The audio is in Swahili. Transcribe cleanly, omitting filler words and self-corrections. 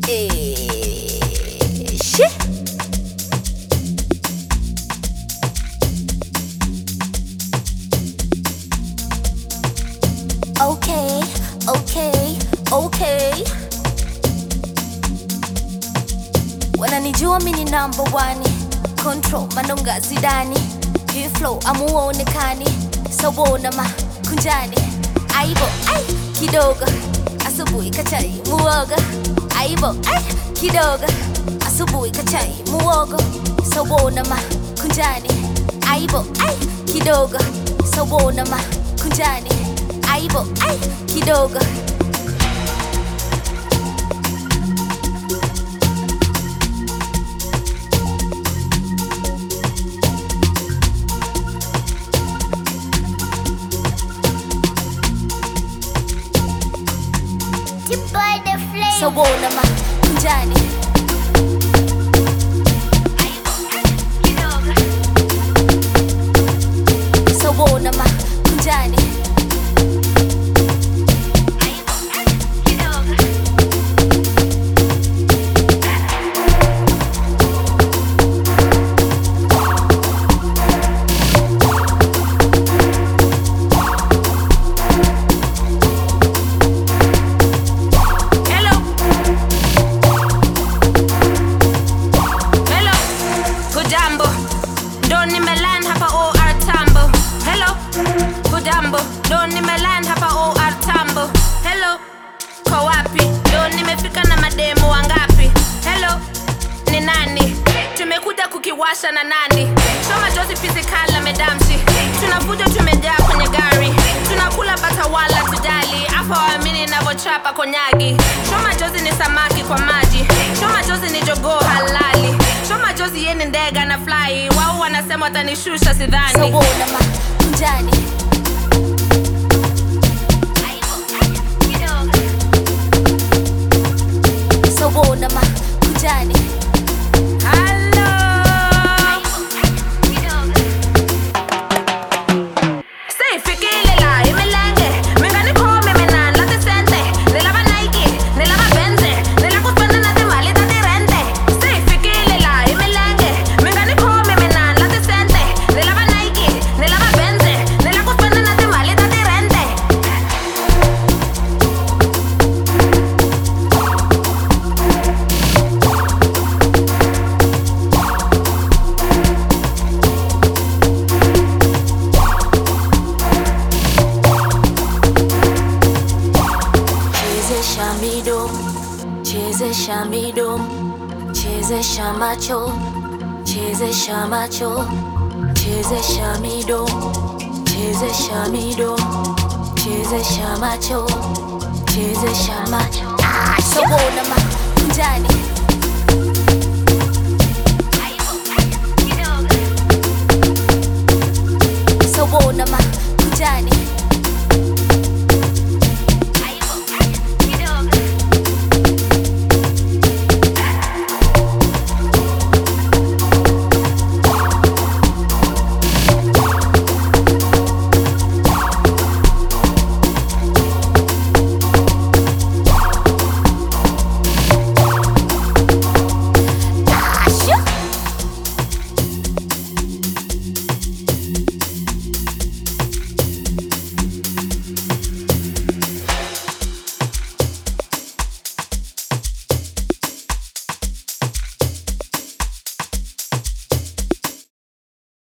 Shit. Okay, okay, okay. Wananijua mini number one. Control manonga zidani. Hii flow amuonekani. Sabona makunjani. Aibo, ai, kidogo. Asubuhi kachai muoga. Aibo, ai, kidogo. Asubuhi kachai muogo. Sabona makunjani. Aibo, ai, kidogo. Sabona makunjani. Aibo, ai, kidogo. Sabona makunjani. Sabona makunjani. Don't nimeland hapa OR Tambo. Hello, kwa wapi? Don't nimefika na mademo wangapi? Hello, ni nani? Tumekuja kukiwasha na nani? Shoma jozi physical na medamshi. Tunavuja tumejaa kwenye gari. Tunakula bata wala tujali. Hapa waamini navochapa konyagi. Shoma jozi ni samaki kwa maji. Shoma jozi ni jogoo halali. Shoma jozi yeni ndega na fly. Wao wanasema watanishusha sidhani. Sabona makunjani. Sabona makunjani. Hello. Say fikile la imelenge. Mengani kome mena late sente. Nilava Nike, nilava Benze. Nilakupenda na timali tati rente. Say fikile la imelenge. Mengani kome mena late sente. Nilava Nike, nilava Benze. Nilakupenda na timali tati rente. Chezesha midomo, chezesha midomo, chezesha macho, chezesha macho, chezesha midomo, chezesha midomo, chezesha macho, chezesha macho. Sabona makunjani.